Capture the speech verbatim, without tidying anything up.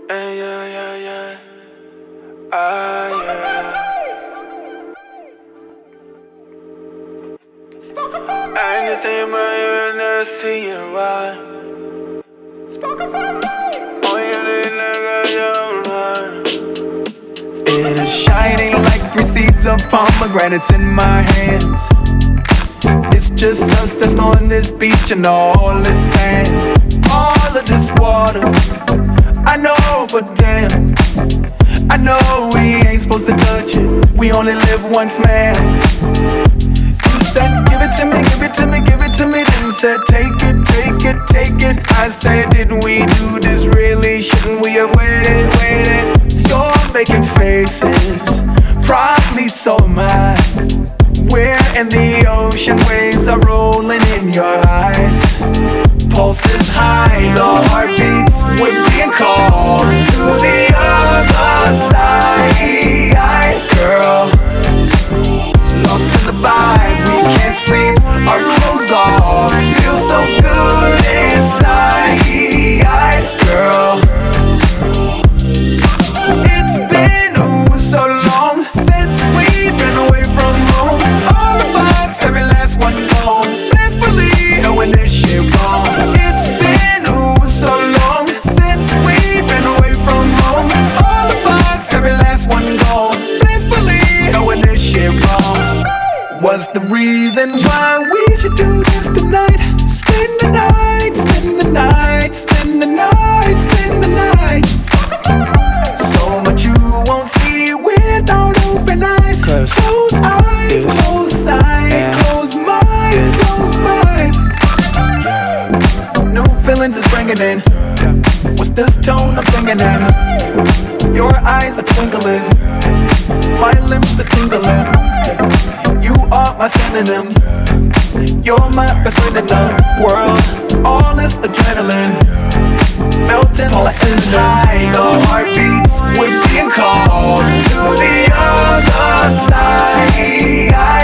Hey, yeah, yeah, yeah. Ah, yeah. I ain't seen my ear, never see you ride. Oh, yeah, they nigga, you ride. It is shining like three seeds of pomegranates in my hands. It's just us that's on this beach and all this sand, all of this water. I know, but damn, I know we ain't supposed to touch it. We only live once, man. You said, give it to me, give it to me, give it to me. Then said, take it, take it, take it. I said, didn't we do this really? Shouldn't we have waited, waited? You're making faces, probably so am I. We're in the ocean, waves are rolling in your eyes. Pulses high, the heartbeats, we're being called to the other side. Girl, lost in the vibe, we can't sleep, our clothes off, feel so good inside. Girl, it's been ooh so long since we've been away from home. All the bugs, every last one gone. Best believe that when this shit gone. It's been ooh so long since we've been away from home. All the bugs, every last one gone. Best believe that when this shit gone. What's the reason why we should do this tonight? Spend the night, spend the night, spend the night, spend the night. So much you won't see without open eyes. Closed eyes, closed sight, closed mind, closed mind. New feelings is bringing in. What's this tone I'm singing in? Your eyes are twinkling, my limbs are tingling. You are my synonym. You're my best friend in the world. All this adrenaline melting pulses high, the heartbeats, we're being called to the other side.